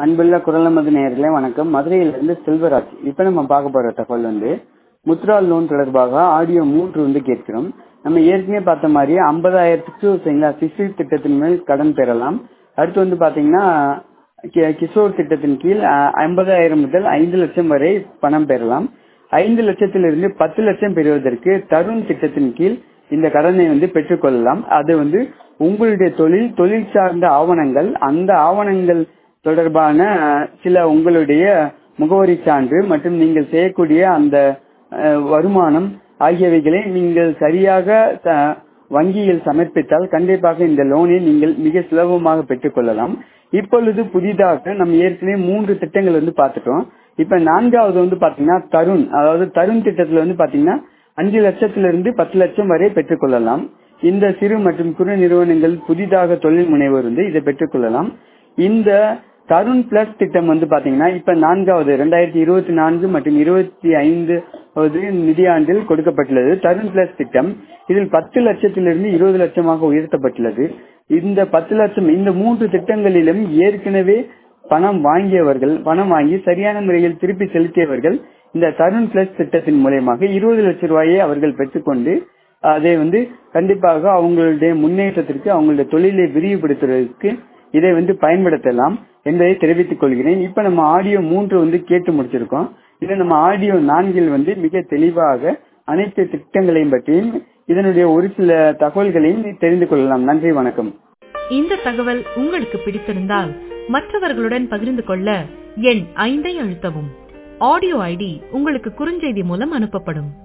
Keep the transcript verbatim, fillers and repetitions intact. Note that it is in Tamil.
அன்புள்ள குரல் நமது நேயர்களே வணக்கம். மதுரையிலிருந்து செல்வராஜ். இப்ப நம்ம பார்க்க போற தகவல் வந்து முத்ரா லோன் தொடர்பாக ஆடியோ மூன்று வந்து கேட்கிறோம். நம்ம ஏற்கனவே பார்த்த மாதிரி ஐம்பதாயிரத்துக்கு சரிங்களா சிசில் திட்டத்தின் மேல் கடன் பெறலாம். அடுத்து வந்து பாத்தீங்கன்னா கிஷோர் திட்டத்தின் கீழ் ஐம்பதாயிரம் முதல் ஐந்து லட்சம் வரை பணம் பெறலாம். ஐந்து லட்சத்திலிருந்து பத்து லட்சம் பெறுவதற்கு தருண் திட்டத்தின் கீழ் இந்த கடனை வந்து பெற்றுக்கொள்ளலாம். அது வந்து உங்களுடைய தொழில் தொழில் சார்ந்த ஆவணங்கள், அந்த ஆவணங்கள் தொடர்பான சில உங்களுடைய முகவரி சான்று மற்றும் நீங்கள் செய்யக்கூடிய அந்த வருமானம் ஆகியவைகளை நீங்கள் சரியாக வங்கியில் சமர்ப்பித்தால் கண்டிப்பாக இந்த லோனை நீங்கள் மிக சுலபமாக பெற்றுக்கொள்ளலாம். இப்பொழுது புதிதாக நம்ம ஏற்கனவே மூன்று திட்டங்கள் வந்து பார்த்துட்டோம். இப்ப நான்காவது வந்து பாத்தீங்கன்னா தருண், அதாவது தருண் திட்டத்துல வந்து பாத்தீங்கன்னா அஞ்சு லட்சத்திலிருந்து பத்து லட்சம் வரை பெற்றுக்கொள்ளலாம். இந்த சிறு மற்றும் குறு நிறுவனங்கள் புதிதாக தொழில் முனைவோர் வந்து இதை பெற்றுக்கொள்ளலாம். இந்த தருண் பிளஸ் திட்டம் வந்து பாத்தீங்கன்னா இப்ப நான்காவது இரண்டாயிரத்தி இருபத்தி நான்கு மற்றும் இருபத்தி ஐந்து நிதியாண்டில் கொடுக்கப்பட்டுள்ளது தருண் பிளஸ் திட்டம். இதில் பத்து லட்சத்திலிருந்து இருபது லட்சமாக உயர்த்தப்பட்டுள்ளது. இந்த பத்து லட்சம் இந்த மூன்று திட்டங்களிலும் ஏற்கனவே பணம் வாங்கியவர்கள், பணம் வாங்கி சரியான முறையில் திருப்பி செலுத்தியவர்கள் இந்த தருண் பிளஸ் திட்டத்தின் மூலமாக இருபது லட்சம் ரூபாயை அவர்கள் பெற்றுக்கொண்டு அதை வந்து கண்டிப்பாக அவங்களுடைய முன்னேற்றத்திற்கு, அவங்களுடைய தொழிலை விரிவுபடுத்துவதற்கு இதை வந்து பயன்படுத்தலாம் என்பதை தெரிவித்துக் கொள்கிறேன். இப்ப நம்ம ஆடியோ மூன்று வந்து கேட்டு முடிச்சிருக்கோம். இதை நம்ம ஆடியோ நான்கில் வந்து மிக தெளிவாக அனைத்து திட்டங்களையும் பற்றியும் இதனுடைய ஒரு சில தகவல்களையும் தெரிந்து கொள்ளலாம். நன்றி, வணக்கம். இந்த தகவல் உங்களுக்கு பிடித்திருந்தால் மற்றவர்களுடன் பகிர்ந்து கொள்ள எண் ஐந்தை அழுத்தவும். ஆடியோ ஐடி உங்களுக்கு குறுஞ்செய்தி மூலம் அனுப்பப்படும்.